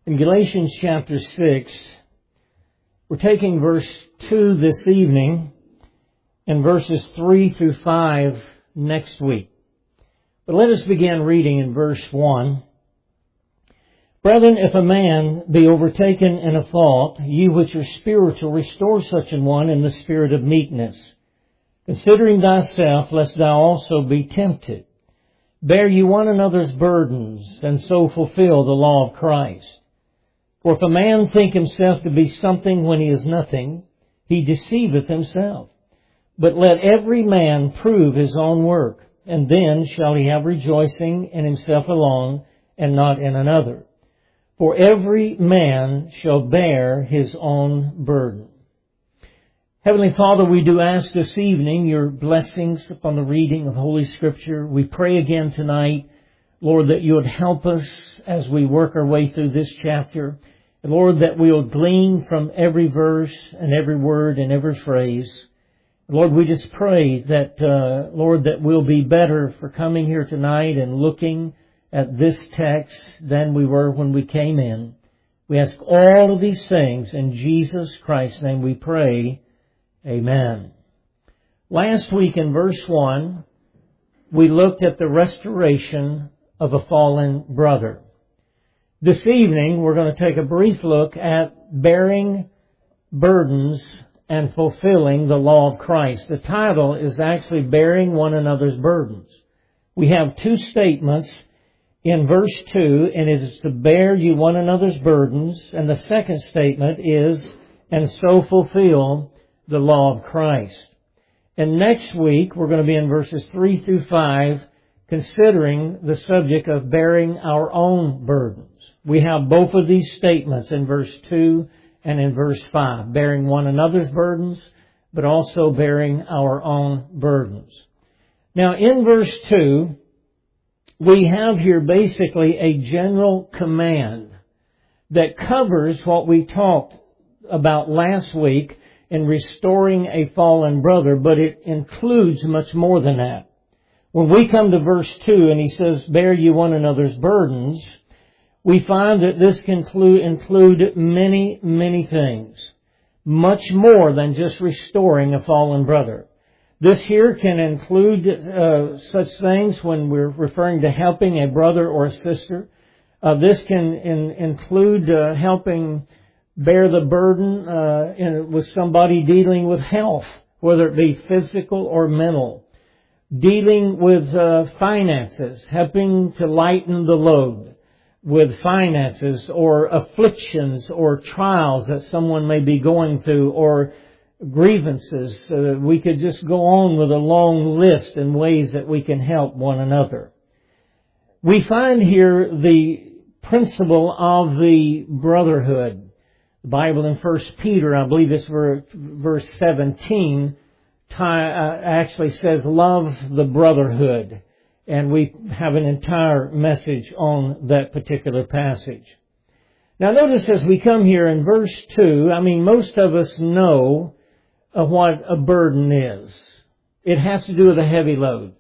In Galatians chapter 6, we're taking verse 2 this evening and verses 3 through 5 next week. But let us begin reading in verse 1. Brethren, if a man be overtaken in a fault, ye which are spiritual, restore such an one in the spirit of meekness, considering thyself, lest thou also be tempted. Bear ye one another's burdens, and so fulfill the law of Christ. For if a man think himself to be something when he is nothing, he deceiveth himself. But let every man prove his own work, and then shall he have rejoicing in himself alone, and not in another. For every man shall bear his own burden. Heavenly Father, we do ask this evening your blessings upon the reading of Holy Scripture. We pray again tonight, Lord, that you would help us as we work our way through this chapter. And Lord, that we will glean from every verse and every word and every phrase. Lord, we just pray that, Lord, that we'll be better for coming here tonight and looking at this text than we were when we came in. We ask all of these things in Jesus Christ's name we pray. Amen. Last week in verse 1, we looked at the restoration of a fallen brother. This evening, we're going to take a brief look at bearing burdens and fulfilling the law of Christ. The title is actually Bearing One Another's Burdens. We have two statements in verse 2, and it is to bear you one another's burdens. And the second statement is, and so fulfill the law of Christ. And next week, we're going to be in verses 3 through 5, considering the subject of bearing our own burdens. We have both of these statements in verse 2 and in verse 5, bearing one another's burdens, but also bearing our own burdens. Now, in verse 2, we have here basically a general command that covers what we talked about last week in restoring a fallen brother, but it includes much more than that. When we come to verse 2 and he says, bear you one another's burdens, we find that this can include many, many things. Much more than just restoring a fallen brother. This here can include such things when we're referring to helping a brother or a sister. This can include helping bear the burden with somebody dealing with health, whether it be physical or mental. Dealing with finances, helping to lighten the load with finances or afflictions or trials that someone may be going through or grievances. We could just go on with a long list in ways that we can help one another. We find here the principle of the brotherhood. The Bible in 1 Peter, I believe it's verse 17, actually says, love the brotherhood. And we have an entire message on that particular passage. Now notice as we come here in verse 2, most of us know what a burden is. It has to do with a heavy load.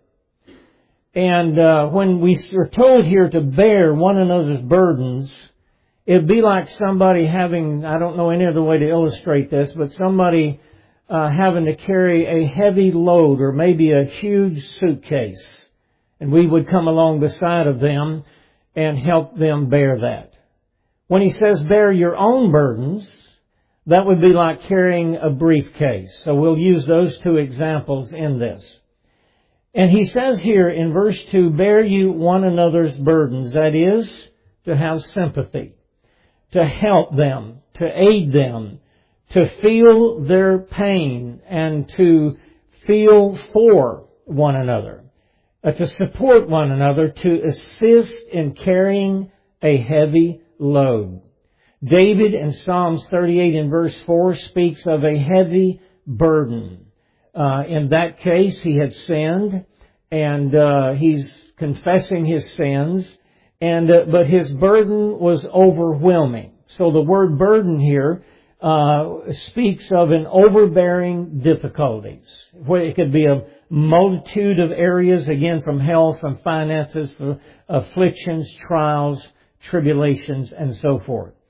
And when we are told here to bear one another's burdens, it'd be like somebody having, I don't know any other way to illustrate this, but somebody having to carry a heavy load or maybe a huge suitcase. And we would come along beside of them and help them bear that. When he says bear your own burdens, that would be like carrying a briefcase. So we'll use those two examples in this. And he says here in verse 2, bear you one another's burdens. That is, to have sympathy, to help them, to aid them, to feel their pain, and to feel for one another. To support one another, to assist in carrying a heavy load. David in Psalms 38 in verse 4 speaks of a heavy burden. In that case, he had sinned, and he's confessing his sins, but his burden was overwhelming. So the word burden here speaks of an overbearing difficulties, where it could be a multitude of areas, again, from health, from finances, from afflictions, trials, tribulations, and so forth.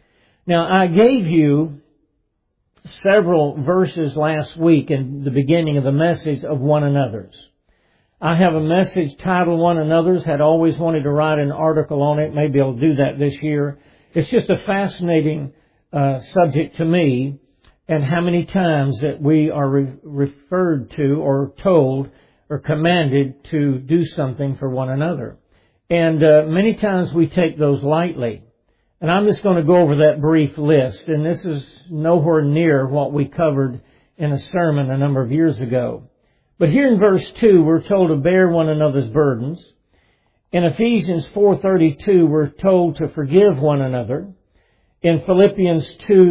Now, I gave you several verses last week in the beginning of the message of one another's. I have a message titled One Another's. Had always wanted to write an article on it. Maybe I'll do that this year. It's just a fascinating subject to me, and how many times that we are referred to or told or commanded to do something for one another. And many times we take those lightly. And I'm just going to go over that brief list, and this is nowhere near what we covered in a sermon a number of years ago. But here in verse 2, we're told to bear one another's burdens. In Ephesians 4:32, we're told to forgive one another. In Philippians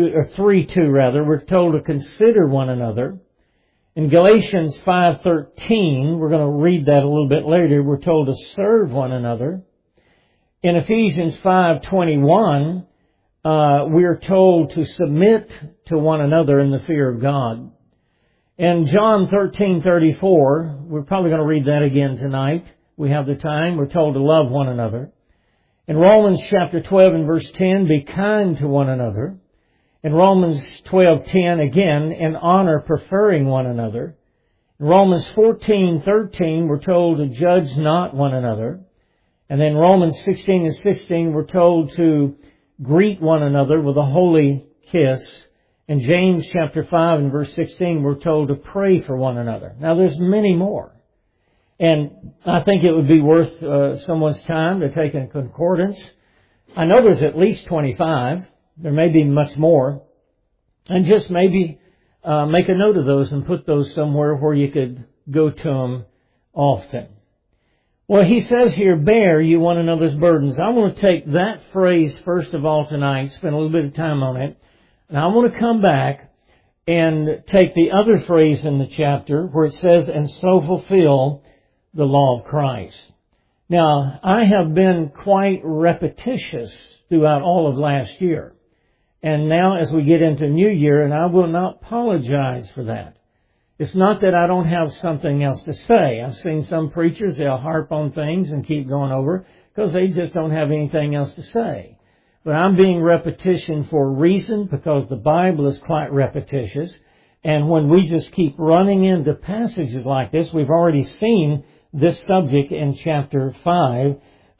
3:2, we're told to consider one another. In Galatians 5:13, we're going to read that a little bit later, we're told to serve one another. In Ephesians 5:21, we're told to submit to one another in the fear of God. In John 13:34, we're probably going to read that again tonight. We have the time. We're told to love one another. In Romans chapter 12 and verse 10, be kind to one another. In Romans 12:10, again, in honor preferring one another. In Romans 14:13, we're told to judge not one another. And then Romans 16 and 16, we're told to greet one another with a holy kiss. In James chapter 5 and verse 16, we're told to pray for one another. Now, there's many more. And I think it would be worth someone's time to take a concordance. I know there's at least 25. There may be much more. And just maybe make a note of those and put those somewhere where you could go to them often. Well, he says here, bear you one another's burdens. I want to take that phrase first of all tonight, spend a little bit of time on it. And I want to come back and take the other phrase in the chapter where it says, and so fulfill the law of Christ. Now, I have been quite repetitious throughout all of last year. And now as we get into New Year, and I will not apologize for that. It's not that I don't have something else to say. I've seen some preachers, they'll harp on things and keep going over because they just don't have anything else to say. But I'm being repetition for a reason because the Bible is quite repetitious. And when we just keep running into passages like this, we've already seen this subject in chapter 5.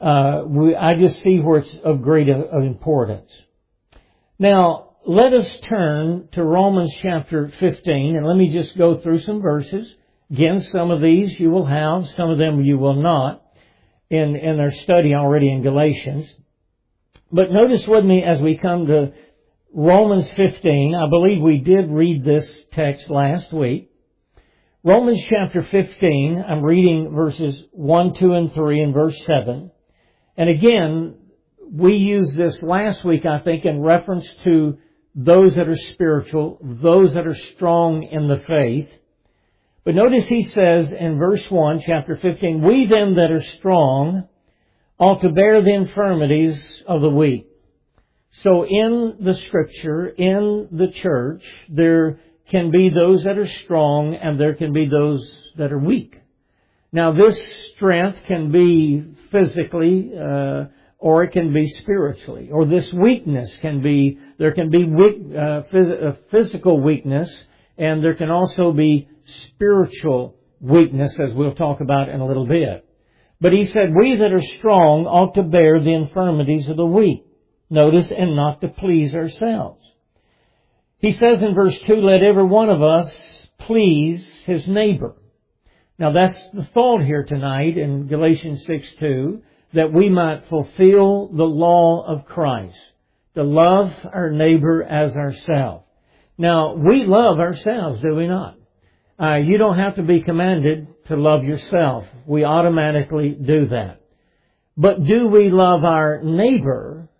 I just see where it's of great importance. Now, let us turn to Romans chapter 15, and let me just go through some verses. Again, some of these you will have, some of them you will not in our study already in Galatians. But notice with me as we come to Romans 15, I believe we did read this text last week. Romans chapter 15, I'm reading verses 1, 2, and 3 and verse 7. And again, we used this last week, I think, in reference to those that are spiritual, those that are strong in the faith. But notice he says in verse 1, chapter 15, we then that are strong ought to bear the infirmities of the weak. So in the Scripture, in the church, there can be those that are strong and there can be those that are weak. Now this strength can be physically, or it can be spiritually. Or this weakness can be, there can be physical weakness, and there can also be spiritual weakness, as we'll talk about in a little bit. But he said, we that are strong ought to bear the infirmities of the weak. Notice, and not to please ourselves. He says in verse 2, let every one of us please his neighbor. Now that's the thought here tonight in Galatians 6:2, that we might fulfill the law of Christ, to love our neighbor as ourselves. Now, we love ourselves, do we not? You don't have to be commanded to love yourself. We automatically do that. But do we love our neighbor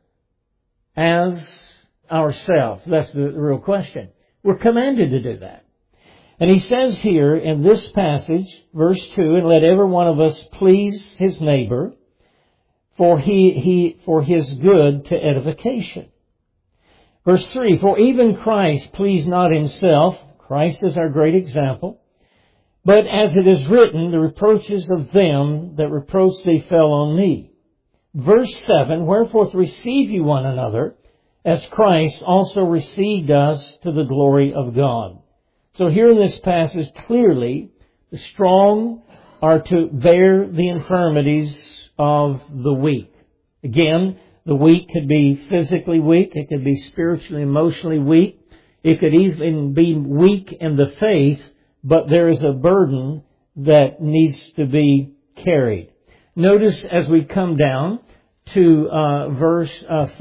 as ourselves? That's the real question. We're commanded to do that. And he says here in this passage, verse 2, and let every one of us please his neighbor, for his good to edification. Verse 3, for even Christ pleased not himself. Christ is our great example. But as it is written, the reproaches of them that reproached thee fell on me. Verse 7, wherefore receive ye one another, as Christ also received us to the glory of God. So here in this passage, clearly, the strong are to bear the infirmities of the weak. Again, the weak could be physically weak. It could be spiritually, emotionally weak. It could even be weak in the faith, but there is a burden that needs to be carried. Notice as we come down to verse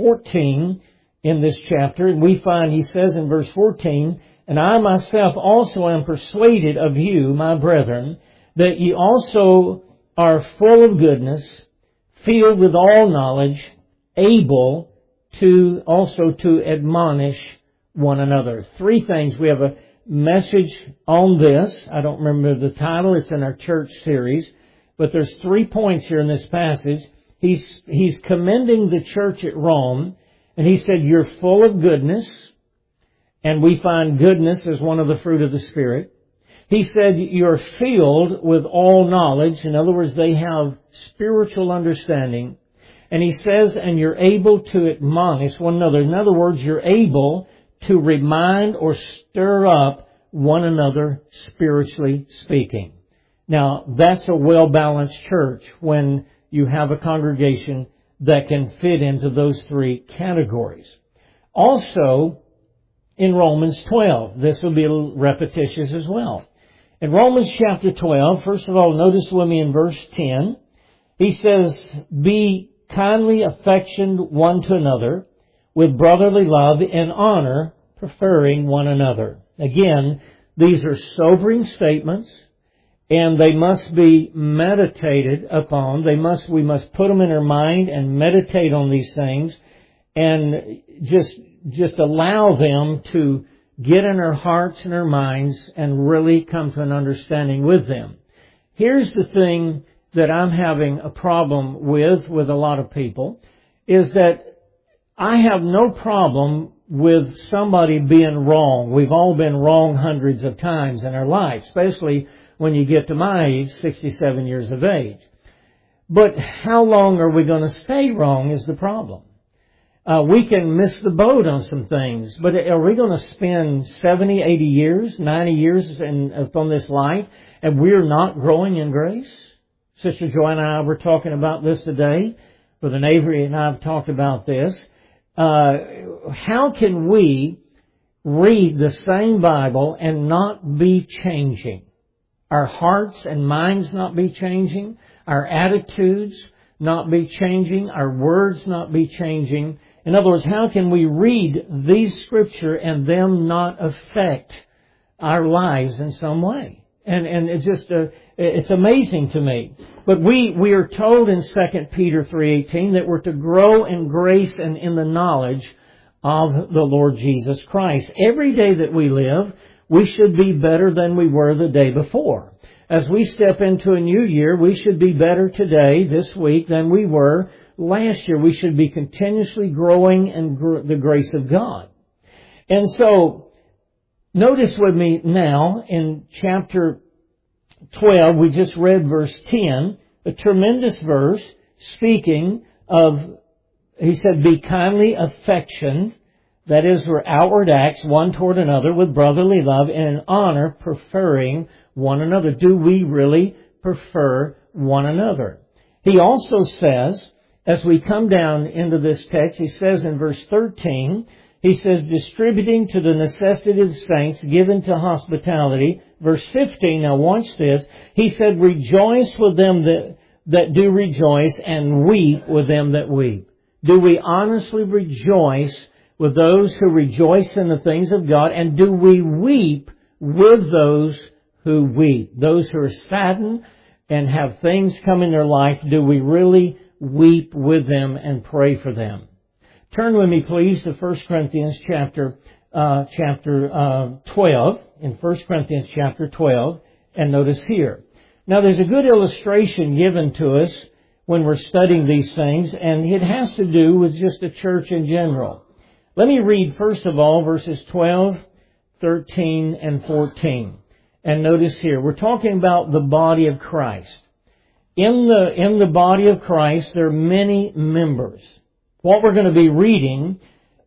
14 in this chapter, and we find he says in verse 14, "And I myself also am persuaded of you, my brethren, that ye also are full of goodness, filled with all knowledge, able to also to admonish one another." Three things. We have a message on this. I don't remember the title. It's in our church series. But there's 3 points here in this passage. He's commending the church at Rome, and he said, you're full of goodness, and we find goodness as one of the fruit of the Spirit. He said, you're filled with all knowledge. In other words, they have spiritual understanding. And he says, and you're able to admonish one another. In other words, you're able to remind or stir up one another, spiritually speaking. Now, that's a well-balanced church when you have a congregation that can fit into those 3 categories. Also, in Romans 12, this will be a little repetitious as well. In Romans chapter 12, first of all, notice with me in verse 10, he says, "Be kindly affectioned one to another with brotherly love and honor, preferring one another." Again, these are sobering statements, and they must be meditated upon. We must put them in our mind and meditate on these things, and just allow them to get in our hearts and our minds and really come to an understanding with them. Here's the thing that I'm having a problem with a lot of people, is that I have no problem with somebody being wrong. We've all been wrong hundreds of times in our life, especially when you get to my age, 67 years of age. But how long are we going to stay wrong is the problem. We can miss the boat on some things, but are we going to spend 70, 80 years, 90 years upon this life, and we're not growing in grace? Sister Joanna and I were talking about this today. Brother Avery and I have talked about this. How can we read the same Bible and not be changing? Our hearts and minds not be changing, our attitudes not be changing, our words not be changing. In other words, how can we read these Scripture and them not affect our lives in some way? And it's just, it's amazing to me. But we are told in 2 Peter 3:18 that we're to grow in grace and in the knowledge of the Lord Jesus Christ. Every day that we live, we should be better than we were the day before. As we step into a new year, we should be better today, this week, than we were last year. We should be continuously growing in the grace of God. And so, notice with me now in chapter 12, we just read verse 10, a tremendous verse speaking of, he said, "Be kindly affectioned." That is, we're outward acts one toward another with brotherly love and in honor, preferring one another. Do we really prefer one another? He also says, as we come down into this text, he says in verse 13, he says, "Distributing to the necessity of the saints, given to hospitality." Verse 15, now watch this. He said, "Rejoice with them that do rejoice, and weep with them that weep." Do we honestly rejoice with those who rejoice in the things of God? And do we weep with those who weep? Those who are saddened and have things come in their life, do we really weep with them and pray for them? Turn with me, please, to 1 Corinthians chapter 12. In 1 Corinthians chapter 12, and notice here. Now, there's a good illustration given to us when we're studying these things, and it has to do with just the church in general. Let me read, first of all, verses 12, 13, and 14. And notice here, we're talking about the body of Christ. In the body of Christ, there are many members. What we're going to be reading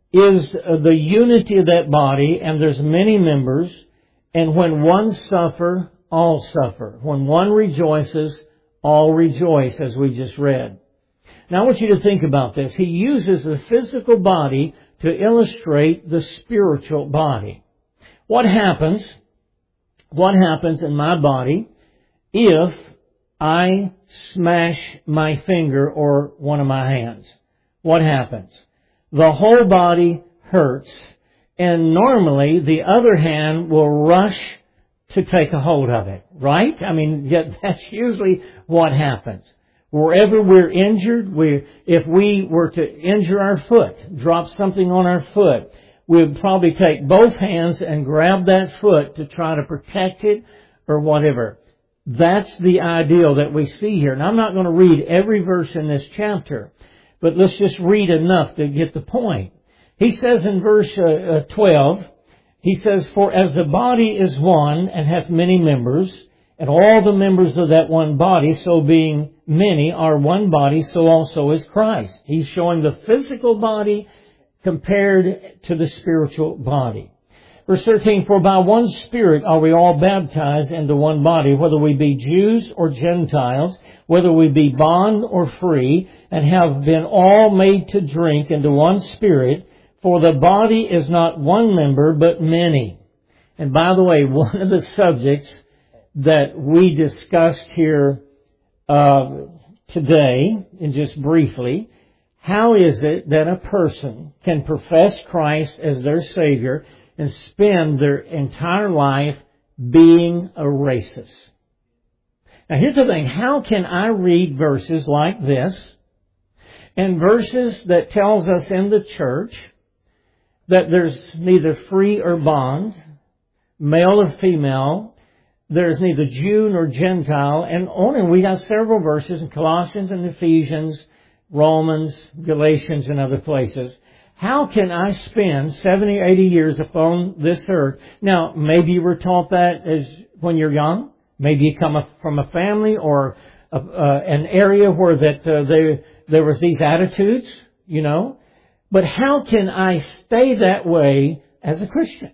is the unity of that body, and there's many members, and when one suffer, all suffer. When one rejoices, all rejoice, as we just read. Now I want you to think about this. He uses the physical body to illustrate the spiritual body. What happens in my body if I smash my finger or one of my hands? What happens? The whole body hurts, and normally the other hand will rush to take a hold of it, right? I mean, that's usually what happens. Wherever we're injured, if we were to injure our foot, drop something on our foot, we would probably take both hands and grab that foot to try to protect it or whatever. That's the ideal that we see here. And I'm not going to read every verse in this chapter, but let's just read enough to get the point. He says in verse 12, he says, "For as the body is one and hath many members, and all the members of that one body, so being many, are one body, so also is Christ." He's showing the physical body compared to the spiritual body. Verse 13, "For by one Spirit are we all baptized into one body, whether we be Jews or Gentiles, whether we be bond or free, and have been all made to drink into one Spirit. For the body is not one member, but many." And by the way, one of the subjects that we discussed here today, and just briefly, how is it that a person can profess Christ as their Savior and spend their entire life being a racist? Now here's the thing, how can I read verses like this, and verses that tells us in the church that there's neither free or bond, male or female, there's neither Jew nor Gentile, and on and we got several verses in Colossians and Ephesians, Romans, Galatians, and other places. How can I spend 70, 80 years upon this earth? Now, maybe you were taught that as when you're young. Maybe you come from a family or an area where there was these attitudes, you know. But how can I stay that way as a Christian?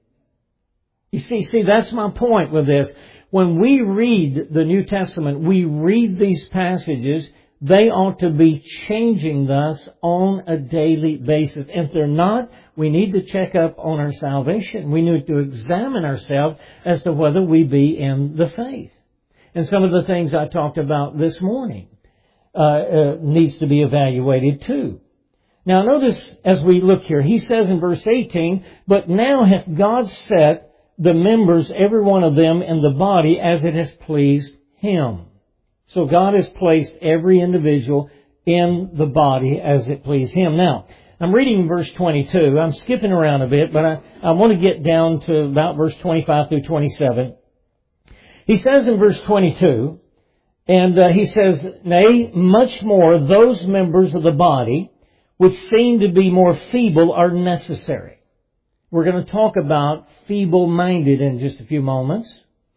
You see, that's my point with this. When we read the New Testament, we read these passages, they ought to be changing us on a daily basis. If they're not, we need to check up on our salvation. We need to examine ourselves as to whether we be in the faith. And some of the things I talked about this morning needs to be evaluated too. Now notice as we look here, he says in verse 18, "But now hath God set the members, every one of them, in the body as it has pleased Him." So God has placed every individual in the body as it pleased Him. Now, I'm reading verse 22. I'm skipping around a bit, but I want to get down to about verse 25 through 27. He says in verse 22, and he says, "Nay, much more, those members of the body which seem to be more feeble are necessary." We're going to talk about feeble-minded in just a few moments.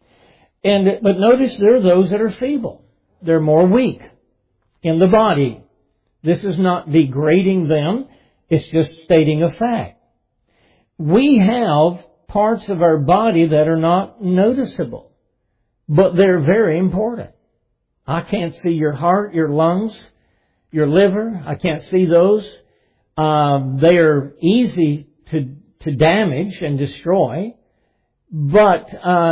But notice there are those that are feeble. They're more weak in the body. This is not degrading them. It's just stating a fact. We have parts of our body that are not noticeable, but they're very important. I can't see your heart, your lungs, your liver. I can't see those. They are easy to damage and destroy, but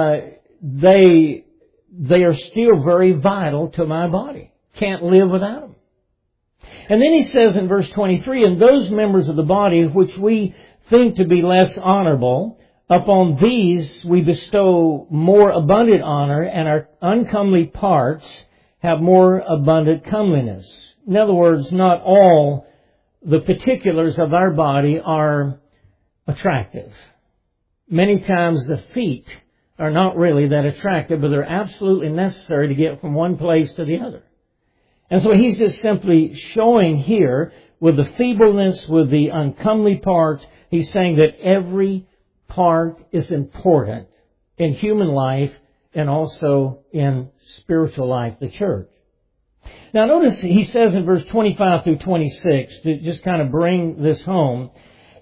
they are still very vital to my body. Can't live without them. And then he says in verse 23, "And those members of the body which we think to be less honorable, upon these we bestow more abundant honor, and our uncomely parts have more abundant comeliness." In other words, not all the particulars of our body are attractive. Many times the feet are not really that attractive, but they're absolutely necessary to get from one place to the other. And so he's just simply showing here with the feebleness, with the uncomely parts, he's saying that every part is important in human life and also in spiritual life, the church. Now notice he says in verse 25 through 26, to just kind of bring this home,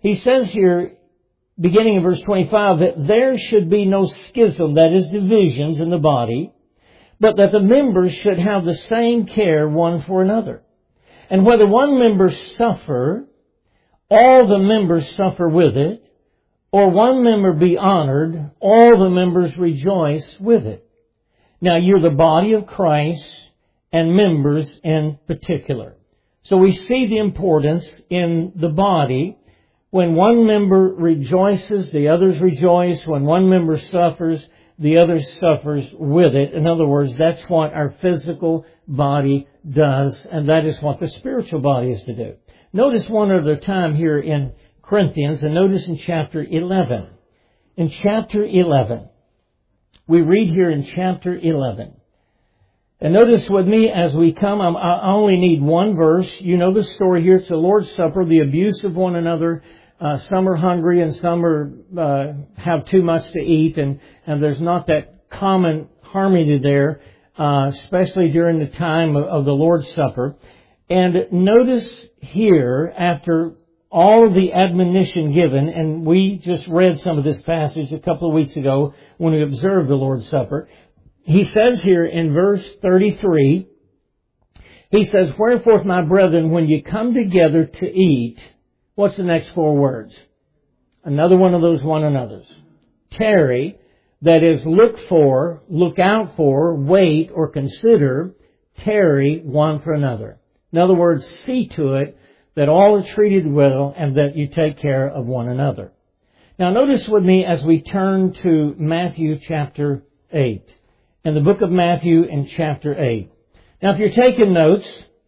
he says here, beginning in verse 25, that there should be no schism, that is divisions in the body, but that the members should have the same care one for another. And whether one member suffer, all the members suffer with it, or one member be honored, all the members rejoice with it. Now you're the body of Christ and members in particular. So we see the importance in the body. When one member rejoices, the others rejoice. When one member suffers, the other suffers with it. In other words, that's what our physical body does, and that is what the spiritual body is to do. Notice one other time here in Corinthians, and notice in chapter 11. In chapter 11, we read here in chapter 11. And notice with me as we come, I only need one verse. You know the story here. It's the Lord's Supper, the abuse of one another. Some are hungry and some are have too much to eat, and there's not that common harmony there, especially during the time of the Lord's Supper. And notice here, after all of the admonition given, and we just read some of this passage a couple of weeks ago when we observed the Lord's Supper, he says here in verse 33, he says, "Wherefore, my brethren, when you come together to eat," what's the next four words? Another one of those one another's. "Tarry," that is, look for, look out for, wait, or consider, tarry one for another. In other words, see to it that all are treated well and that you take care of one another. Now notice with me as we turn to Matthew chapter 8. In the book of Matthew in chapter 8. Now if you're taking notes,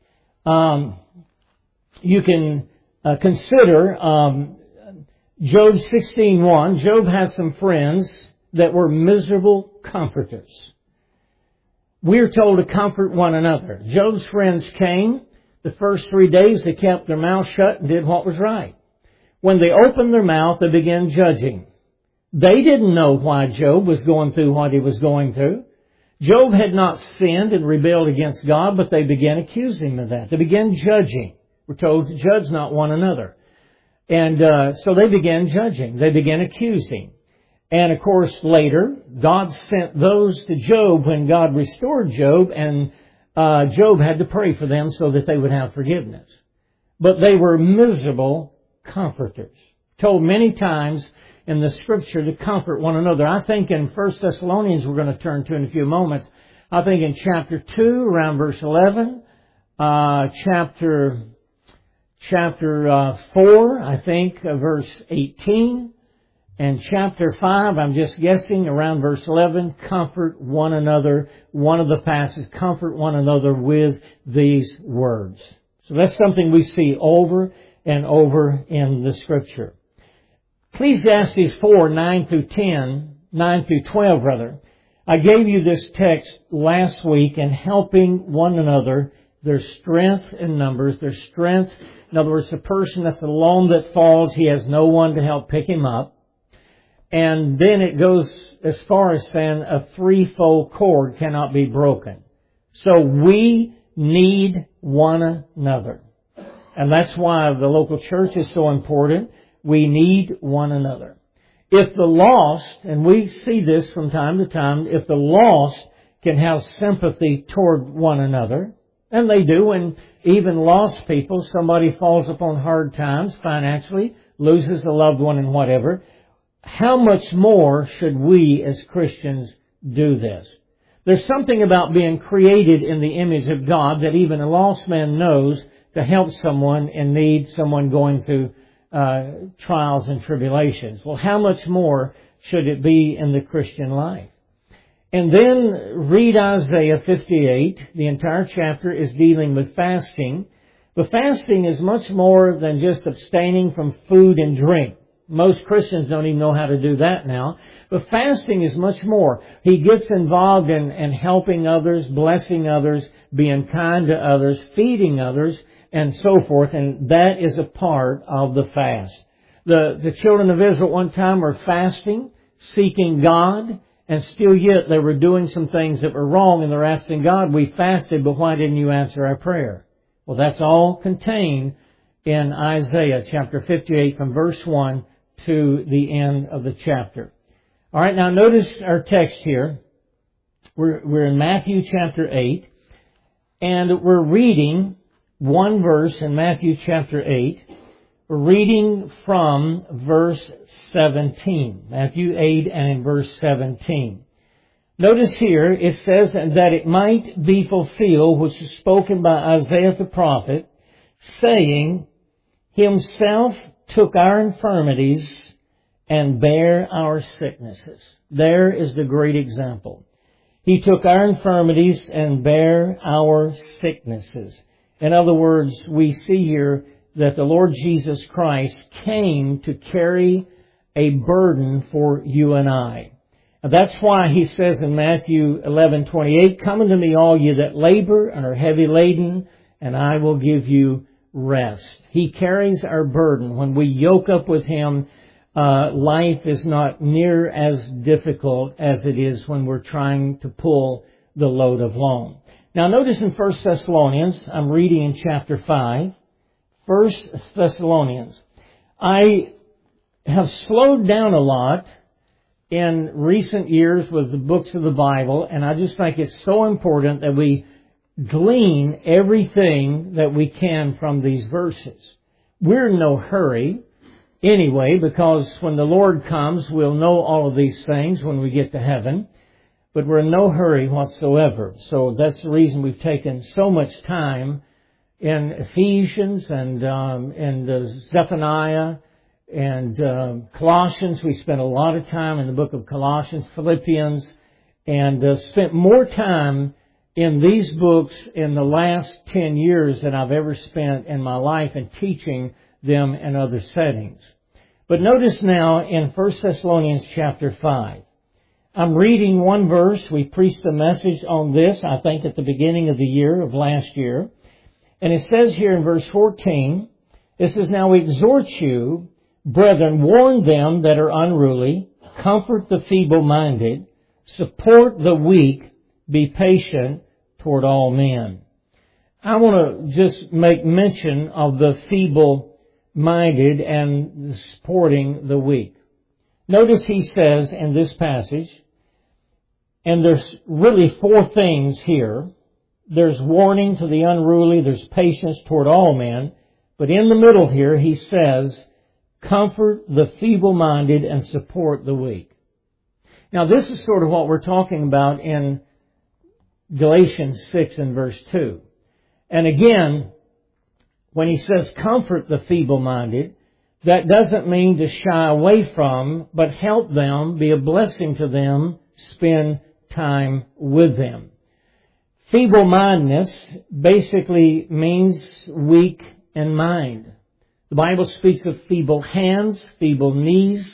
you can consider Job 16:1. Job has some friends that were miserable comforters. We're told to comfort one another. Job's friends came. The first 3 days they kept their mouth shut and did what was right. When they opened their mouth, they began judging. They didn't know why Job was going through what he was going through. Job had not sinned and rebelled against God, but they began accusing him of that. They began judging. We're told to judge not one another. And so they began judging. They began accusing. And of course, later, God sent those to Job when God restored Job, and Job had to pray for them so that they would have forgiveness. But they were miserable comforters. Told many times in the Scripture to comfort one another. I think in 1 Thessalonians we're going to turn to in a few moments. I think in chapter 2, around verse 11, chapter 4, I think, verse 18, and chapter 5, I'm just guessing, around verse 11, comfort one another. One of the passages, comfort one another with these words. So that's something we see over and over in the Scripture. Ecclesiastes 4, 9 through 12 rather. I gave you this text last week in helping one another. There's strength in numbers. There's strength. In other words, the person that's alone that falls, he has no one to help pick him up. And then it goes as far as saying a threefold cord cannot be broken. So we need one another. And that's why the local church is so important. We need one another. If the lost, and we see this from time to time, if the lost can have sympathy toward one another, and they do, and even lost people, somebody falls upon hard times financially, loses a loved one and whatever, how much more should we as Christians do this? There's something about being created in the image of God that even a lost man knows to help someone in need, someone going through trials and tribulations. Well, how much more should it be in the Christian life? And then read Isaiah 58. The entire chapter is dealing with fasting. But fasting is much more than just abstaining from food and drink. Most Christians don't even know how to do that now. But fasting is much more. He gets involved in helping others, blessing others, being kind to others, feeding others, and so forth. And that is a part of the fast. The children of Israel at one time were fasting, seeking God, and still yet they were doing some things that were wrong, and they're asking God, we fasted, but why didn't you answer our prayer? Well, that's all contained in Isaiah chapter 58 from verse 1 to the end of the chapter. All right, now notice our text here. We're in Matthew chapter 8, and we're reading one verse in Matthew chapter 8. We're reading from verse 17. Matthew 8 and in verse 17. Notice here, it says, that it might be fulfilled, which is spoken by Isaiah the prophet, saying, Himself took our infirmities and bare our sicknesses. There is the great example. He took our infirmities and bare our sicknesses. In other words, we see here that the Lord Jesus Christ came to carry a burden for you and I. And that's why He says in Matthew 11:28, Come unto me, all ye that labor and are heavy laden, and I will give you rest. He carries our burden. When we yoke up with Him, life is not near as difficult as it is when we're trying to pull the load alone. Now notice in 1 Thessalonians, I'm reading in chapter 5, 1 Thessalonians. I have slowed down a lot in recent years with the books of the Bible, and I just think it's so important that we glean everything that we can from these verses. We're in no hurry anyway, because when the Lord comes, we'll know all of these things when we get to heaven, but we're in no hurry whatsoever. So that's the reason we've taken so much time in Ephesians and Zephaniah and Colossians. We spent a lot of time in the book of Colossians, Philippians, and spent more time in these books in the last 10 years than I've ever spent in my life in teaching them in other settings. But notice now in 1 Thessalonians chapter 5. I'm reading one verse. We preached a message on this, I think, at the beginning of the year of last year. And it says here in verse 14, it says, Now we exhort you, brethren, warn them that are unruly, comfort the feeble-minded, support the weak, be patient toward all men. I want to just make mention of the feeble-minded and supporting the weak. Notice he says in this passage, and there's really four things here. There's warning to the unruly, there's patience toward all men, but in the middle here he says, comfort the feeble-minded and support the weak. Now this is sort of what we're talking about in Galatians 6 and verse 2. And again, when he says comfort the feeble-minded, that doesn't mean to shy away from, but help them, be a blessing to them, spend time with them. Feeble-mindedness basically means weak in mind. The Bible speaks of feeble hands, feeble knees,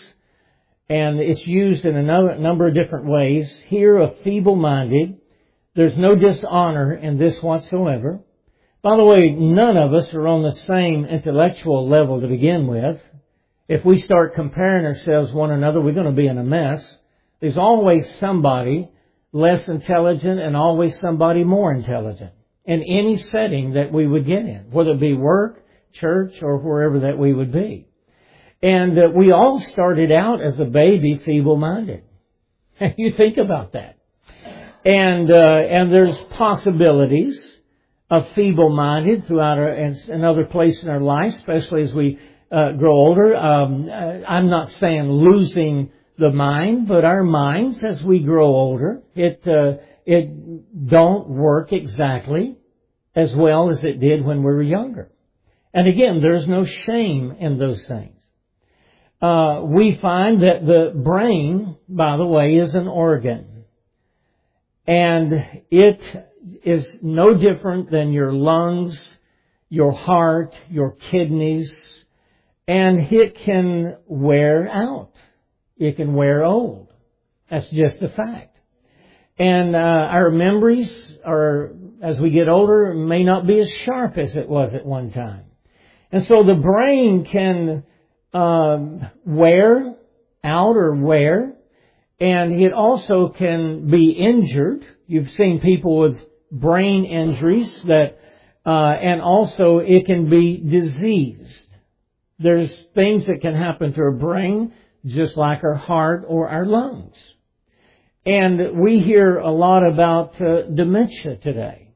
and it's used in a number of different ways. Here, a feeble-minded, there's no dishonor in this whatsoever. By the way, none of us are on the same intellectual level to begin with. If we start comparing ourselves one another, we're going to be in a mess. There's always somebody less intelligent and always somebody more intelligent in any setting that we would get in, whether it be work, church, or wherever that we would be. And we all started out as a baby feeble-minded. You think about that. And there's possibilities of feeble-minded throughout in other places in our life, especially as we grow older. I'm not saying losing the mind, but our minds, as we grow older, it don't work exactly as well as it did when we were younger. And again, there's no shame in those things. We find that the brain, by the way, is an organ. And it is no different than your lungs, your heart, your kidneys, and it can wear out. It can wear old. That's just a fact. And our memories are, as we get older, may not be as sharp as it was at one time. And so the brain can wear out or wear, and it also can be injured. You've seen people with brain injuries that and also it can be diseased. There's things that can happen to our brain, just like our heart or our lungs. And we hear a lot about dementia today.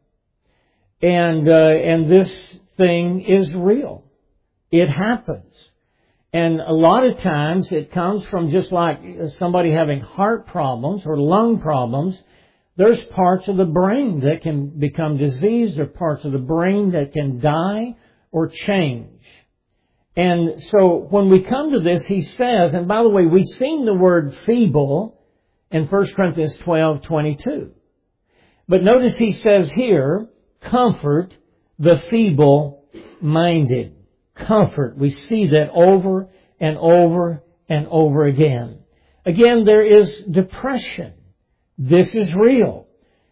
And this thing is real. It happens. And a lot of times it comes from just like somebody having heart problems or lung problems. There's parts of the brain that can become diseased, or parts of the brain that can die or change. And so when we come to this, he says, and by the way, we've seen the word feeble in 1 Corinthians 12:22. But notice he says here, comfort the feeble-minded. Comfort. We see that over and over and over again. Again, there is depression. This is real.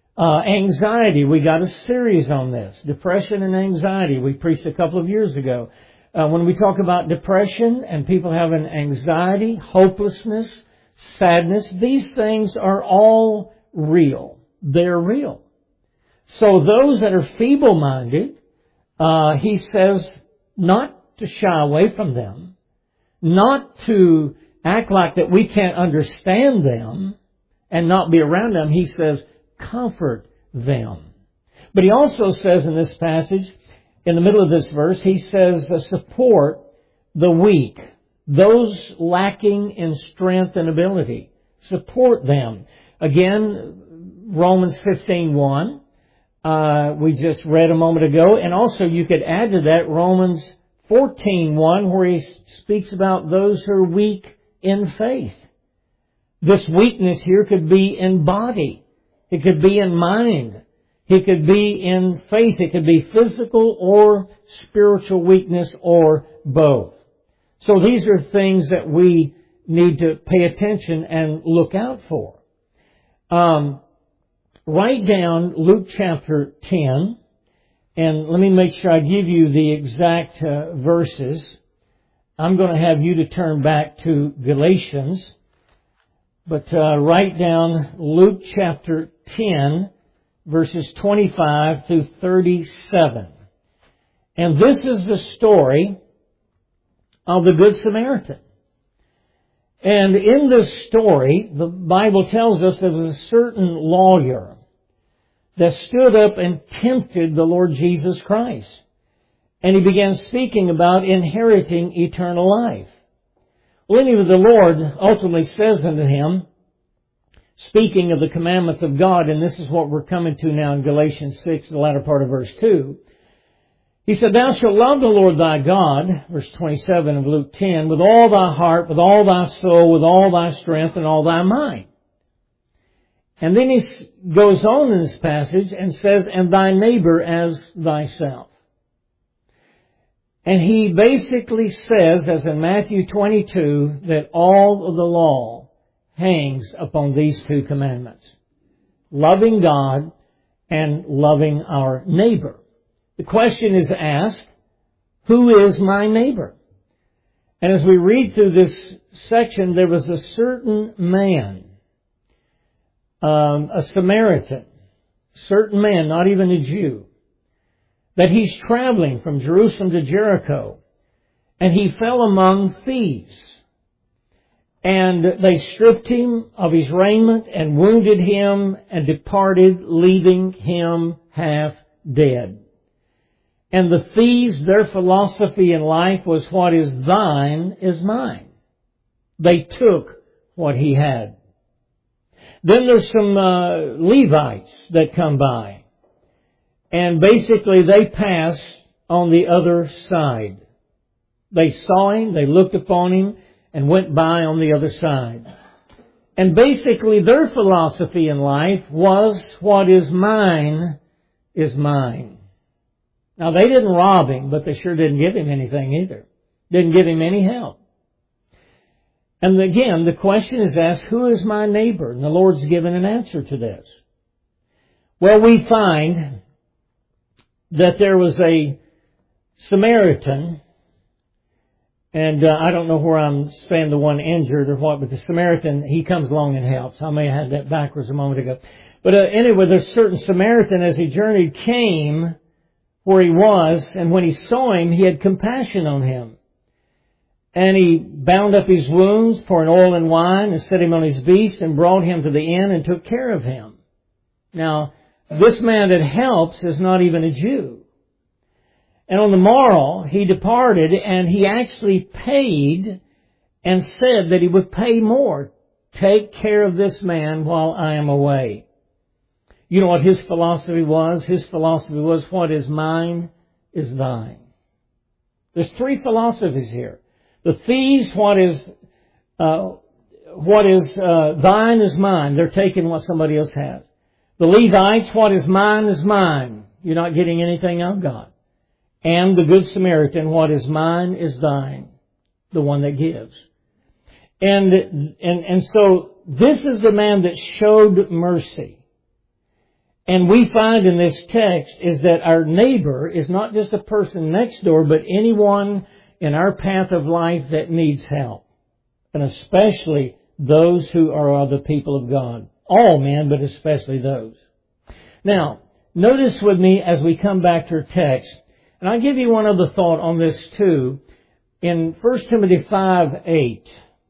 Anxiety. We got a series on this. Depression and anxiety. We preached a couple of years ago. When we talk about depression and people having anxiety, hopelessness, sadness, these things are all real. They're real. So those that are feeble-minded, he says, not to shy away from them, not to act like that we can't understand them and not be around them. He says, comfort them. But he also says in this passage, in the middle of this verse, he says, support the weak, those lacking in strength and ability. Support them. Again, Romans 15:1. We just read a moment ago. And also you could add to that Romans 14:1, where he speaks about those who are weak in faith. This weakness here could be in body. It could be in mind. It could be in faith. It could be physical or spiritual weakness or both. So these are things that we need to pay attention and look out for. Write down Luke chapter 10, and let me make sure I give you the exact verses. I'm going to have you to turn back to Galatians, but write down Luke chapter 10, verses 25 through 37. And this is the story of the Good Samaritan. And in this story, the Bible tells us there was a certain lawyer that stood up and tempted the Lord Jesus Christ. And he began speaking about inheriting eternal life. Well, anyway, the Lord ultimately says unto him, speaking of the commandments of God, and this is what we're coming to now in Galatians 6, the latter part of verse 2. He said, thou shalt love the Lord thy God, verse 27 of Luke 10, with all thy heart, with all thy soul, with all thy strength, and all thy mind. And then he goes on in this passage and says, and thy neighbor as thyself. And he basically says, as in Matthew 22, that all of the law hangs upon these two commandments. Loving God and loving our neighbor. The question is asked, who is my neighbor? And as we read through this section, there was a certain man, a Samaritan, certain man, not even a Jew, that he's traveling from Jerusalem to Jericho, and he fell among thieves. And they stripped him of his raiment and wounded him and departed, leaving him half dead. And the thieves, their philosophy in life was, what is thine is mine. They took what he had. Then there's some Levites that come by. And basically they pass on the other side. They saw him, they looked upon him, and went by on the other side. And basically their philosophy in life was, what is mine is mine. Now they didn't rob him, but they sure didn't give him anything either. Didn't give him any help. And again, the question is asked, who is my neighbor? And the Lord's given an answer to this. Well, we find that there was a Samaritan, and I don't know where I'm saying the one injured or what, but the Samaritan, he comes along and helps. I may have had that backwards a moment ago. But anyway, there's a certain Samaritan, as he journeyed, came where he was, and when he saw him, he had compassion on him. And he bound up his wounds, poured oil and wine, and set him on his beast, and brought him to the inn, and took care of him. Now, this man that helps is not even a Jew. And on the morrow, he departed, and he actually paid and said that he would pay more. Take care of this man while I am away. You know what his philosophy was? His philosophy was, what is mine is thine. There's three philosophies here. The thieves, what is thine is mine. They're taking what somebody else has. The Levites, what is mine is mine. You're not getting anything I've got. And the Good Samaritan, what is mine is thine. The one that gives. And so this is the man that showed mercy. And we find in this text is that our neighbor is not just a person next door, but anyone in our path of life that needs help. And especially those who are the people of God. All men, but especially those. Now, notice with me as we come back to our text, and I'll give you one other thought on this too. In 1 Timothy 5:8,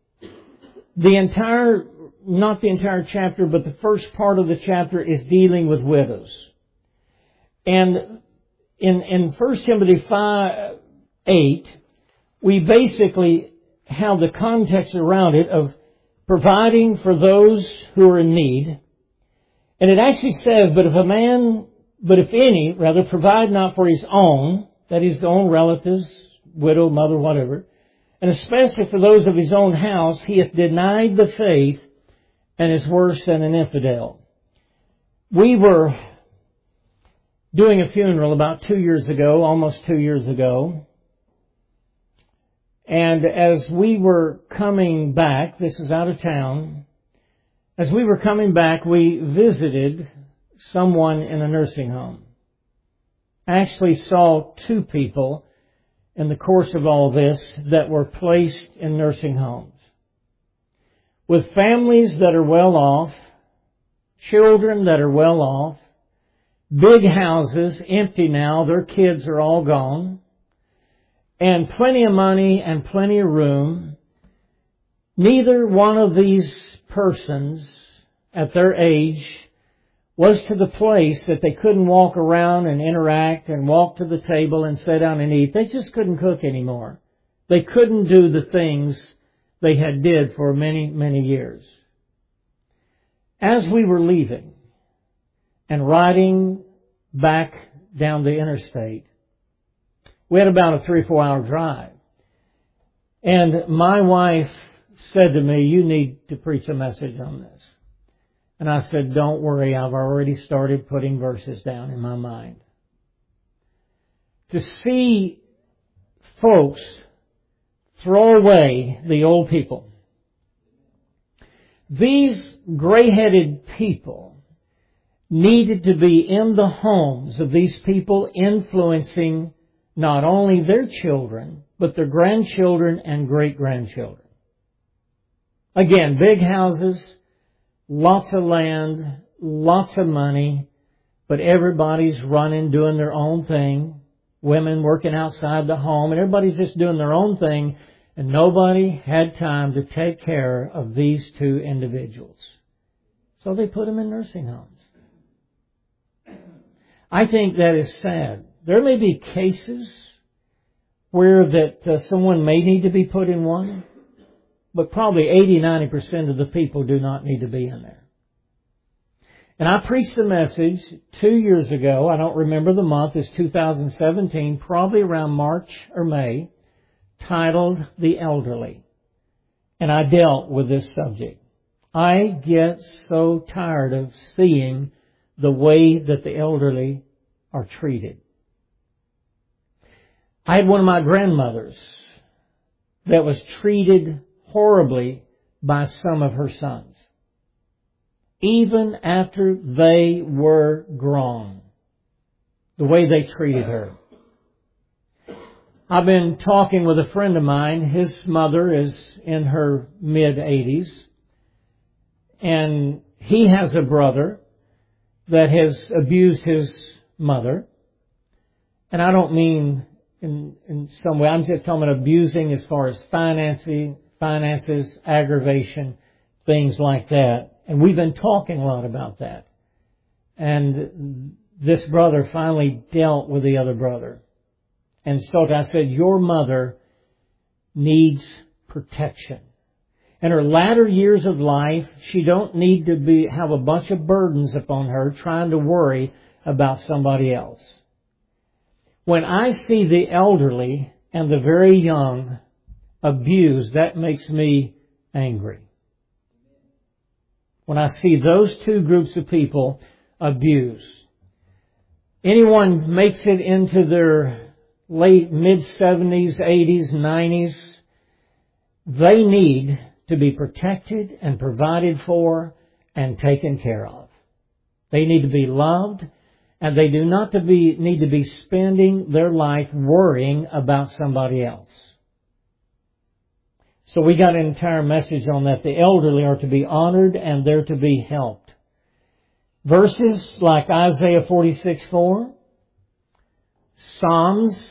not the entire chapter, but the first part of the chapter is dealing with widows. And in 1 Timothy 5:8, we basically have the context around it of providing for those who are in need. And it actually says, but if any, provide not for his own, that is, his own relatives, widow, mother, whatever, and especially for those of his own house, he hath denied the faith and is worse than an infidel. We were doing a funeral about 2 years ago, almost 2 years ago. And as we were coming back, this is out of town, as we were coming back, we visited someone in a nursing home. I actually saw 2 people in the course of all this that were placed in nursing homes. With families that are well off, children that are well off, big houses, empty now, their kids are all gone, and plenty of money and plenty of room. Neither one of these persons at their age was to the place that they couldn't walk around and interact and walk to the table and sit down and eat. They just couldn't cook anymore. They couldn't do the things they had did for many, many years. As we were leaving and riding back down the interstate, we had about a 3 or 4 hour drive. And my wife said to me, you need to preach a message on this. And I said, don't worry, I've already started putting verses down in my mind. To see folks throw away the old people. These gray-headed people needed to be in the homes of these people, influencing not only their children, but their grandchildren and great-grandchildren. Again, big houses, lots of land, lots of money, but everybody's running, doing their own thing. Women working outside the home, and everybody's just doing their own thing, and nobody had time to take care of these 2 individuals. So they put them in nursing homes. I think that is sad. There may be cases where that someone may need to be put in one, but probably 80-90% of the people do not need to be in there. And I preached a message 2 years ago. I don't remember the month. It's 2017, probably around March or May, titled The Elderly. And I dealt with this subject. I get so tired of seeing the way that the elderly are treated. I had one of my grandmothers that was treated horribly by some of her sons, even after they were grown, the way they treated her. I've been talking with a friend of mine. His mother is in her mid-80s, and he has a brother that has abused his mother. And I don't mean in some way, I'm just talking about abusing as far as finances, aggravation, things like that. And we've been talking a lot about that. And this brother finally dealt with the other brother. And so I said, your mother needs protection. In her latter years of life, she don't need to have a bunch of burdens upon her trying to worry about somebody else. When I see the elderly and the very young abused, that makes me angry. When I see those two groups of people abused. Anyone makes it into their late mid-70s, 80s, 90s, they need to be protected and provided for and taken care of. They need to be loved, and they do not need to be spending their life worrying about somebody else. So we got an entire message on that. The elderly are to be honored and they're to be helped. Verses like Isaiah 46:4, Psalms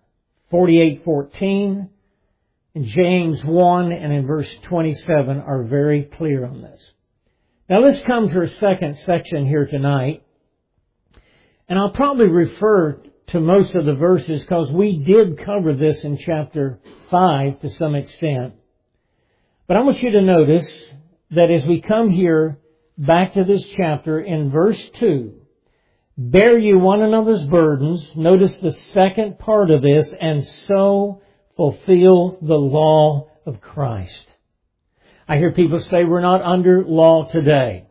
48:14, and James 1 and in verse 27 are very clear on this. Now let's come to our second section here tonight. And I'll probably refer to most of the verses because we did cover this in chapter 5 to some extent. But I want you to notice that as we come here back to this chapter in verse 2, bear you one another's burdens. Notice the second part of this, and so fulfill the law of Christ. I hear people say we're not under law today.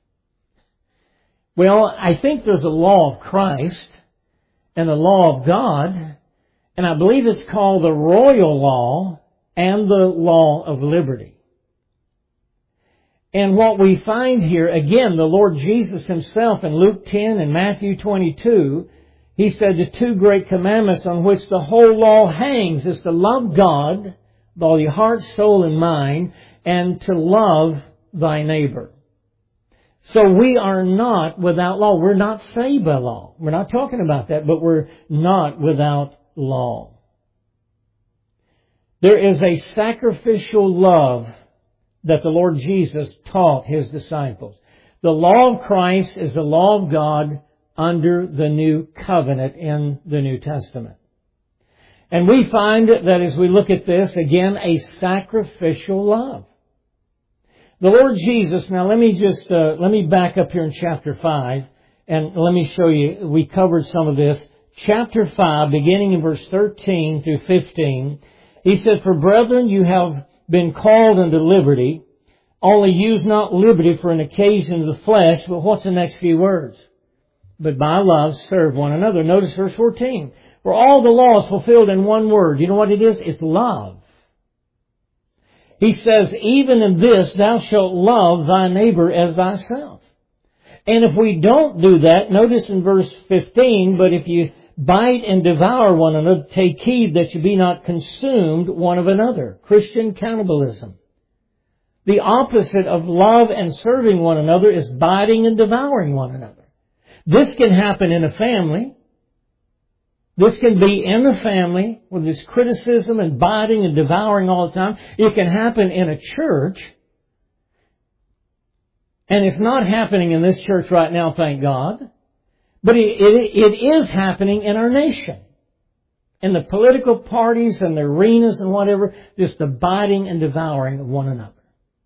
Well, I think there's a law of Christ and the law of God, and I believe it's called the royal law and the law of liberty. And what we find here, again, the Lord Jesus Himself in Luke 10 and Matthew 22, He said the two great commandments on which the whole law hangs is to love God with all your heart, soul, and mind, and to love thy neighbor. So we are not without law. We're not saved by law. We're not talking about that, but we're not without law. There is a sacrificial love that the Lord Jesus taught His disciples. The law of Christ is the law of God under the new covenant in the New Testament. And we find that as we look at this, again, a sacrificial love. The Lord Jesus, now let me back up here in chapter 5 and let me show you, we covered some of this. Chapter 5, beginning in verse 13 through 15, He said, for brethren, you have been called unto liberty, only use not liberty for an occasion of the flesh, but what's the next few words? But by love serve one another. Notice verse 14, where all the law is fulfilled in one word. You know what it is? It's love. He says, even in this thou shalt love thy neighbor as thyself. And if we don't do that, notice in verse 15, but if you bite and devour one another, take heed that you be not consumed one of another. Christian cannibalism. The opposite of love and serving one another is biting and devouring one another. This can happen in a family. This can be in the family with this criticism and biting and devouring all the time. It can happen in a church. And it's not happening in this church right now, thank God. But it is happening in our nation. In the political parties and the arenas and whatever, just the biting and devouring of one another.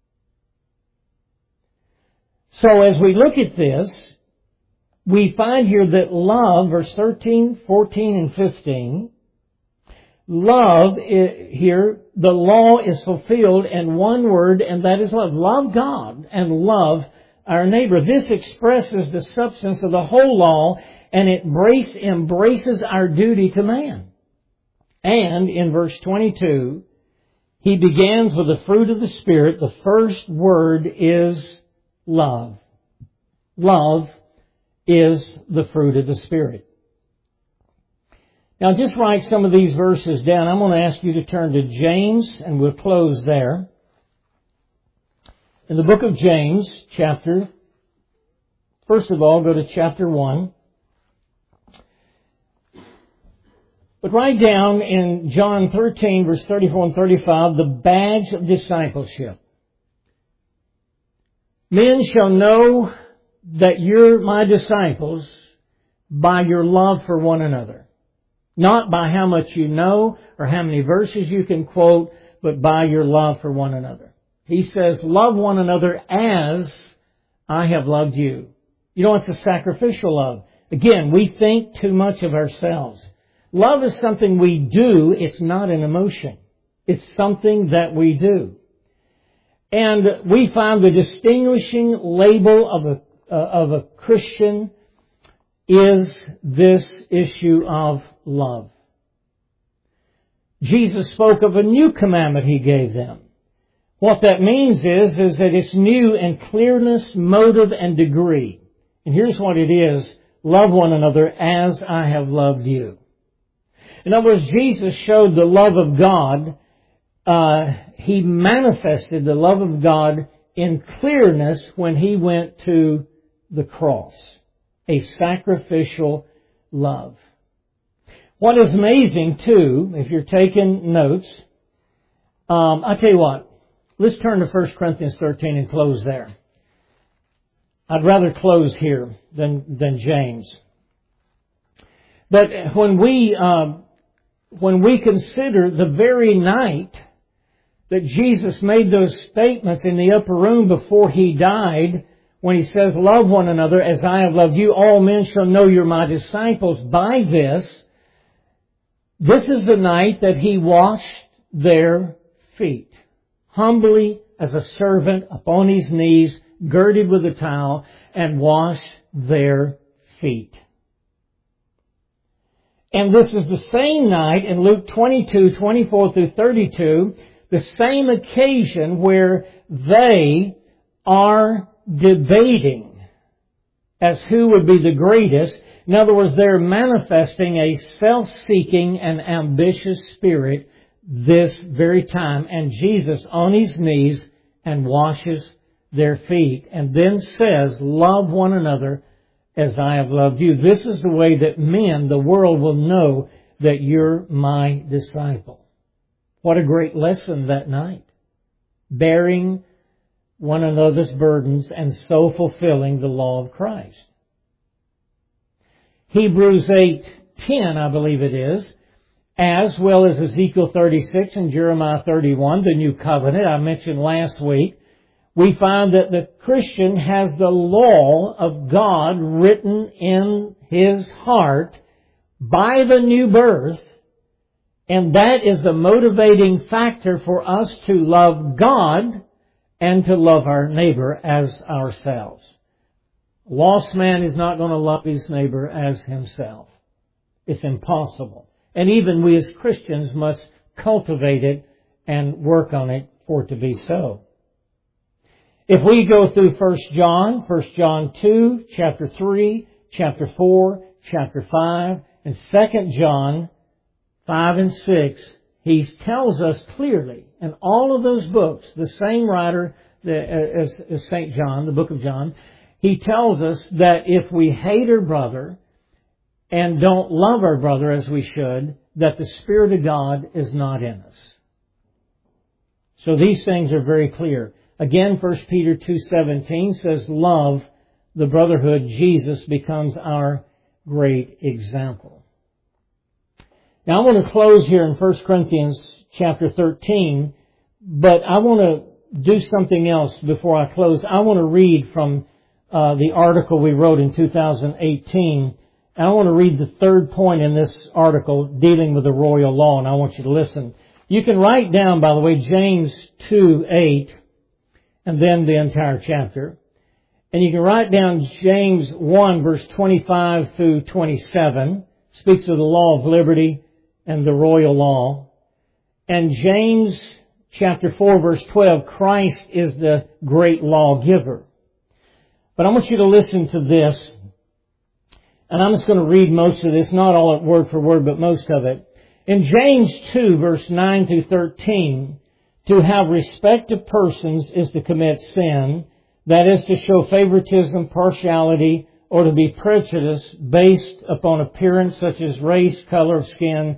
So as we look at this, we find here that love, verse 13, 14, and 15, love here, the law is fulfilled in one word, and that is love. Love God and love our neighbor. This expresses the substance of the whole law, and it embraces our duty to man. And in verse 22, he begins with the fruit of the Spirit. The first word is love. Love is the fruit of the Spirit. Now just write some of these verses down. I'm going to ask you to turn to James, and we'll close there. In the book of James, first of all, go to chapter 1. But write down in John 13, verse 34 and 35, the badge of discipleship. Men shall know that you're my disciples by your love for one another. Not by how much you know or how many verses you can quote, but by your love for one another. He says, love one another as I have loved you. You know, it's a sacrificial love. Again, we think too much of ourselves. Love is something we do. It's not an emotion. It's something that we do. And we find the distinguishing label of a Christian is this issue of love. Jesus spoke of a new commandment He gave them. What that means is that it's new in clearness, motive, and degree. And here's what it is. Love one another as I have loved you. In other words, Jesus showed the love of God. He manifested the love of God in clearness when He went to the cross. A sacrificial love. What is amazing, too, if you're taking notes, I'll tell you what. Let's turn to 1 Corinthians 13 and close there. I'd rather close here than James. But when we consider the very night that Jesus made those statements in the upper room before He died, when He says, love one another as I have loved you, all men shall know you're my disciples by this. This is the night that He washed their feet. Humbly as a servant upon His knees, girded with a towel, and washed their feet. And this is the same night in Luke 22, 24 through 32, the same occasion where they are debating as who would be the greatest. In other words, they're manifesting a self-seeking and ambitious spirit this very time. And Jesus on His knees and washes their feet and then says, love one another as I have loved you. This is the way that men, the world, will know that you're my disciple. What a great lesson that night. Bearing one another's burdens and so fulfilling the law of Christ. Hebrews 8:10, I believe it is, as well as Ezekiel 36 and Jeremiah 31, the new covenant I mentioned last week, we find that the Christian has the law of God written in his heart by the new birth, and that is the motivating factor for us to love God and to love our neighbor as ourselves. A lost man is not going to love his neighbor as himself. It's impossible. And even we as Christians must cultivate it and work on it for it to be so. If we go through 1 John 2, chapter 3, chapter 4, chapter 5, and 2 John 5 and 6, he tells us clearly in all of those books, the same writer as St. John, the book of John, he tells us that if we hate our brother and don't love our brother as we should, that the Spirit of God is not in us. So these things are very clear. Again, 1 Peter 2:17 says, love the brotherhood. Jesus becomes our great example. Now I want to close here in 1 Corinthians chapter 13, but I want to do something else before I close. I want to read from the article we wrote in 2018. And I want to read the third point in this article dealing with the royal law, and I want you to listen. You can write down, by the way, James 2:8, and then the entire chapter. And you can write down James 1, verse 25 through 27, speaks of the law of liberty and the royal law. And James chapter 4, verse 12, Christ is the great lawgiver. But I want you to listen to this. And I'm just going to read most of this, not all word for word, but most of it. In James 2, verse 9 through 13, to have respect of persons is to commit sin. That is to show favoritism, partiality, or to be prejudiced based upon appearance such as race, color of skin,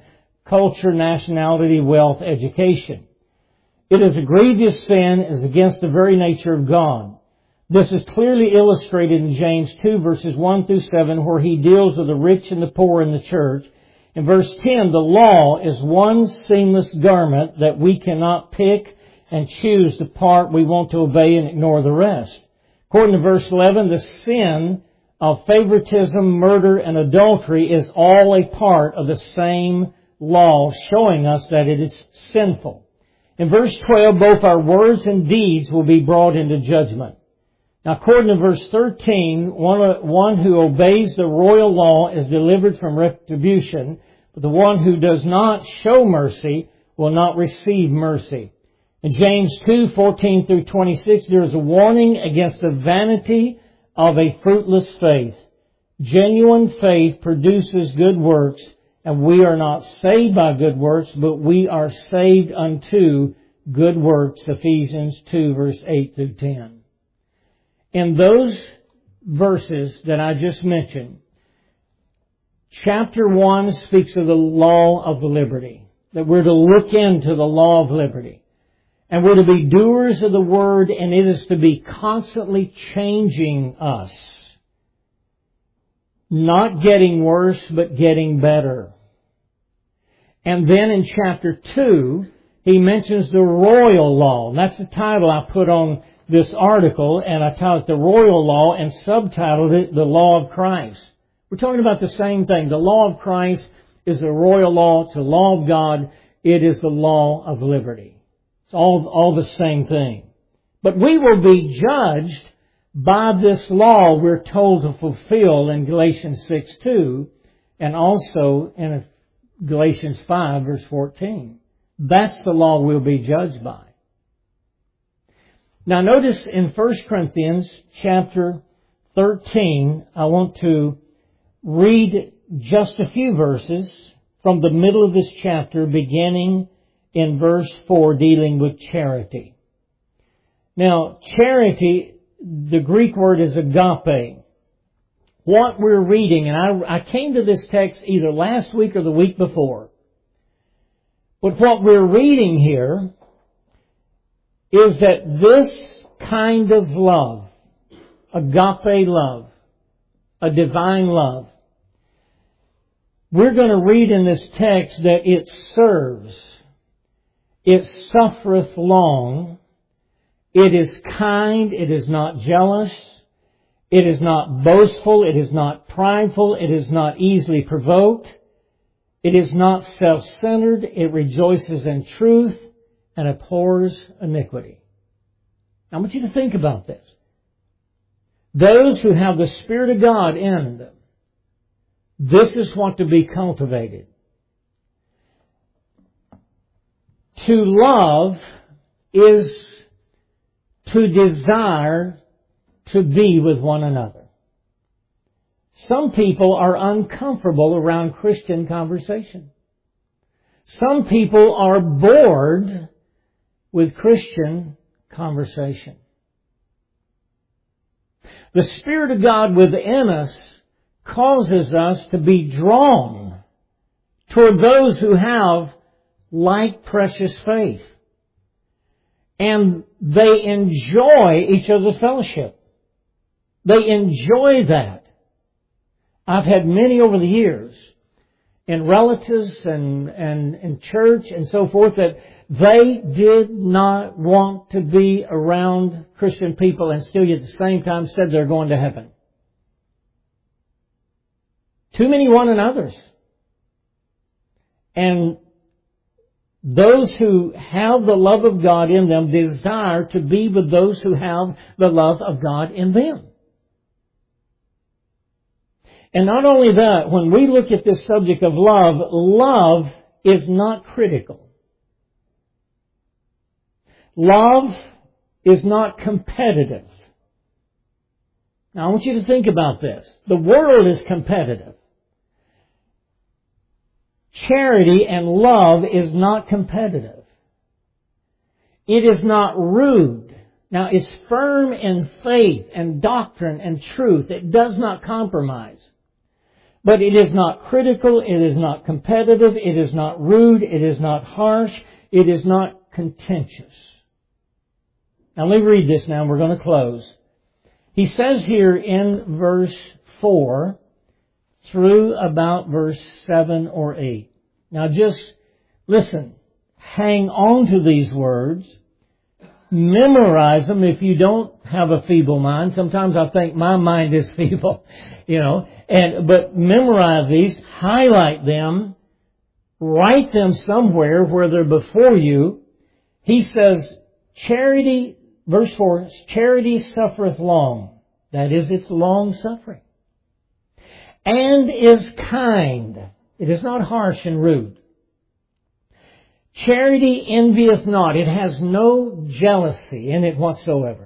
culture, nationality, wealth, education. It is a grievous sin, is against the very nature of God. This is clearly illustrated in James 2 verses 1 through 7, where he deals with the rich and the poor in the church. In verse 10, the law is one seamless garment that we cannot pick and choose the part we want to obey and ignore the rest. According to verse 11, the sin of favoritism, murder, and adultery is all a part of the same law, showing us that it is sinful. In verse 12, both our words and deeds will be brought into judgment. Now, according to verse 13, one who obeys the royal law is delivered from retribution, but the one who does not show mercy will not receive mercy. In James 2:14 through 26, there is a warning against the vanity of a fruitless faith. Genuine faith produces good works, and we are not saved by good works, but we are saved unto good works. Ephesians 2 verse 8 through 10. In those verses that I just mentioned, chapter 1 speaks of the law of liberty, that we're to look into the law of liberty. And we're to be doers of the Word, and it is to be constantly changing us. Not getting worse, but getting better. And then in chapter 2, he mentions the royal law. And that's the title I put on this article, and I titled it The Royal Law and subtitled it The Law of Christ. We're talking about the same thing. The law of Christ is the royal law. It's the law of God. It is the law of liberty. It's all the same thing. But we will be judged by this law we're told to fulfill in Galatians 6:2 and also in Galatians 5 verse 14. That's the law we'll be judged by. Now notice in 1 Corinthians chapter 13, I want to read just a few verses from the middle of this chapter, beginning in verse 4, dealing with charity. Now, charity, the Greek word is agape. What we're reading, and I came to this text either last week or the week before, but what we're reading here is that this kind of love, agape love, a divine love, we're going to read in this text that it serves, it suffereth long, it is kind, it is not jealous, it is not boastful, it is not prideful, it is not easily provoked, it is not self-centered, it rejoices in truth, and abhors iniquity. I want you to think about this. Those who have the Spirit of God in them, this is what to be cultivated. To love is to desire to be with one another. Some people are uncomfortable around Christian conversation. Some people are bored with Christian conversation. The Spirit of God within us causes us to be drawn toward those who have like precious faith. And they enjoy each other's fellowship. They enjoy that. I've had many over the years, in relatives and in church and so forth, that they did not want to be around Christian people and still at the same time said they're going to heaven. Too many one another's. And those who have the love of God in them desire to be with those who have the love of God in them. And not only that, when we look at this subject of love, love is not critical. Love is not competitive. Now I want you to think about this. The world is competitive. Charity and love is not competitive. It is not rude. Now it's firm in faith and doctrine and truth. It does not compromise. But it is not critical, it is not competitive, it is not rude, it is not harsh, it is not contentious. Now let me read this now and we're going to close. He says here in verse 4 through about verse 7 or 8. Now just listen, hang on to these words. Memorize them if you don't have a feeble mind. Sometimes I think my mind is feeble, but memorize these, highlight them, write them somewhere where they're before you. He says, charity, verse 4, charity suffereth long. That is, it's long suffering. And is kind. It is not harsh and rude. Charity envieth not. It has no jealousy in it whatsoever.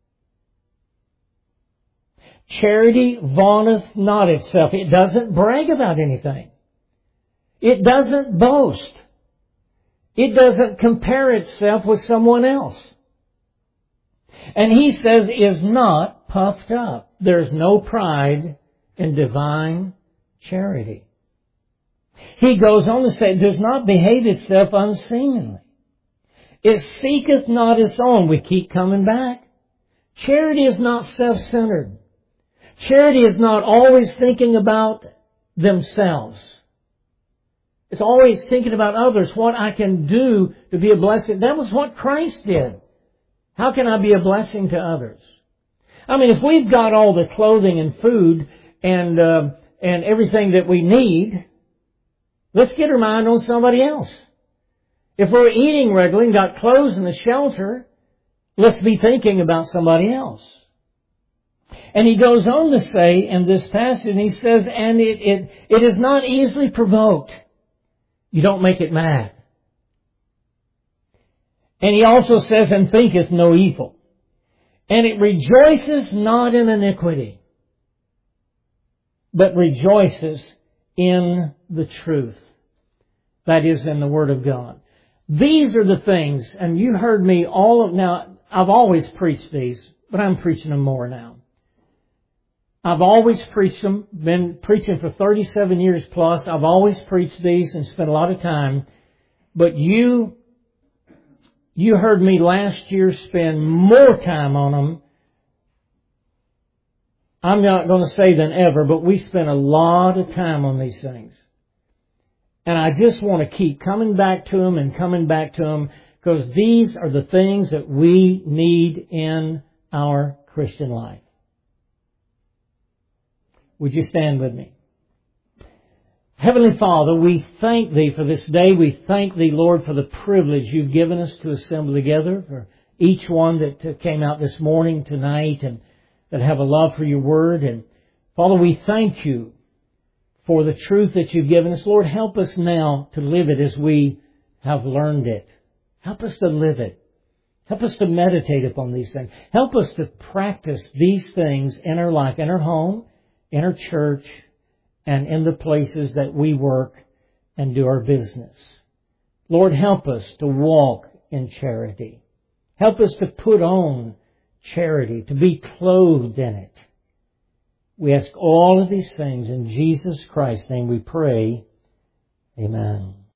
Charity vaunteth not itself. It doesn't brag about anything. It doesn't boast. It doesn't compare itself with someone else. And he says, is not puffed up. There's no pride in divine charity. He goes on to say, it does not behave itself unseemly. It seeketh not its own. We keep coming back. Charity is not self-centered. Charity is not always thinking about themselves. It's always thinking about others, what I can do to be a blessing. That was what Christ did. How can I be a blessing to others? I mean, if we've got all the clothing and food and everything that we need, let's get our mind on somebody else. If we're eating regularly and got clothes and a shelter, let's be thinking about somebody else. And he goes on to say in this passage, and he says, and it is not easily provoked. You don't make it mad. And he also says, and thinketh no evil. And it rejoices not in iniquity, but rejoices in the truth. That is in the Word of God. These are the things, and you heard me now, I've always preached these, but I'm preaching them more now. I've always preached them, been preaching for 37 years plus. I've always preached these and spent a lot of time. But you heard me last year spend more time on them. I'm not going to say than ever, but we spent a lot of time on these things. And I just want to keep coming back to them and coming back to them, because these are the things that we need in our Christian life. Would you stand with me? Heavenly Father, we thank Thee for this day. We thank Thee, Lord, for the privilege You've given us to assemble together, for each one that came out this morning, tonight, and that have a love for Your Word. And Father, we thank You for the truth that You've given us. Lord, help us now to live it as we have learned it. Help us to live it. Help us to meditate upon these things. Help us to practice these things in our life, in our home, in our church, and in the places that we work and do our business. Lord, help us to walk in charity. Help us to put on charity, to be clothed in it. We ask all of these things in Jesus Christ's name we pray. Amen.